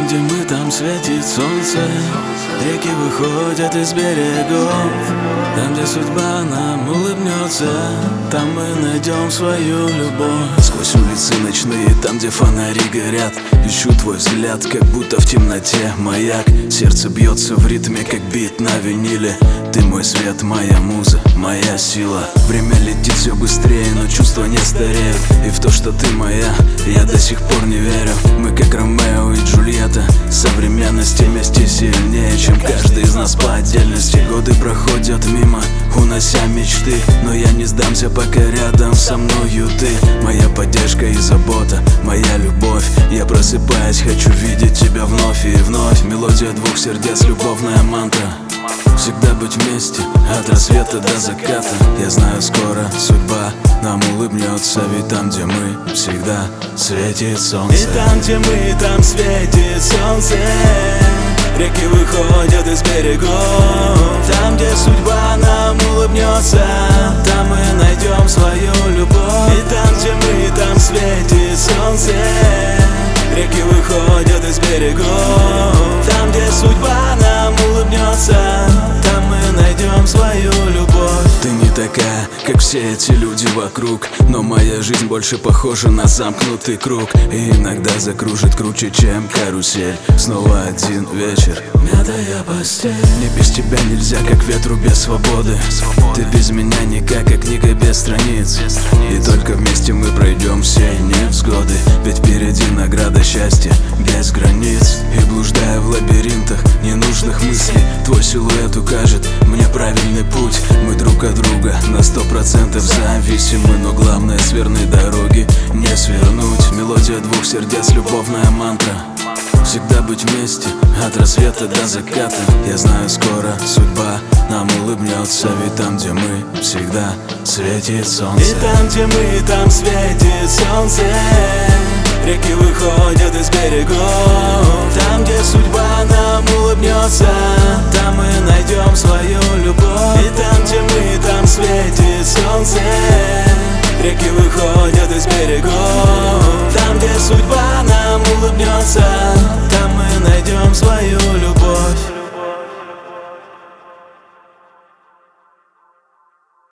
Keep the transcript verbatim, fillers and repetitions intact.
там, где мы, там светит солнце. Реки выходят из берегов. Там, где судьба нам улыбнется, там мы найдем свою любовь. Сквозь улицы ночные, там, где фонари горят, ищу твой взгляд, как будто в темноте маяк. Сердце бьется в ритме, как бит на виниле. Ты мой свет, моя муза, моя сила. Время летит все быстрее, но чувства не стареют. И в то, что ты моя, я до сих пор не верю. Мы как Ромео и Джульетта, современности вместе сильнее, чем каждый из нас по отдельности. Годы проходят мимо, унося мечты, но я не сдамся, пока рядом со мною ты. Моя поддержка и забота, моя любовь. Я просыпаюсь, хочу видеть тебя вновь и вновь. Мелодия двух сердец, любовная мантра. Всегда быть вместе, от рассвета до заката. Я знаю, скоро судьба нам улыбнется, ведь там, где мы, всегда светит солнце. И там, где мы, там светит солнце. Реки выходят из берегов. Там, где судьба нам улыбнется, там мы найдем свою любовь. И там, где мы, там светит солнце. Реки выходят из берегов. Там, где судьба нам улыбнется, там мы найдем свою любовь. Ты не такая, как все эти люди вокруг, но моя жизнь больше похожа на замкнутый круг. И иногда закружит круче, чем карусель. Снова один вечер, мятая постель. Мне без тебя нельзя, как ветру без свободы. Ты без меня никак, как книга без страниц. И только вместе мы пройдем все невзгоды. Ведь впереди награда счастья без границ. И блуждая в лабиринтах ненужных мыслей, твой силуэт укажет мне правильный путь. Мы друг от друга на сто процентов зависимы, но главное с верной дороги не свернуть. Мелодия двух сердец, любовная мантра. Всегда быть вместе, от рассвета до заката. Я знаю, скоро судьба нам улыбнется, ведь там, где мы, всегда светит солнце. И там, где мы, там светит солнце. Реки выходят из берегов. Там, где судьба нам улыбнется, там мы найдем свою любовь. И там, где мы, там светит солнце. Реки выходят из берегов.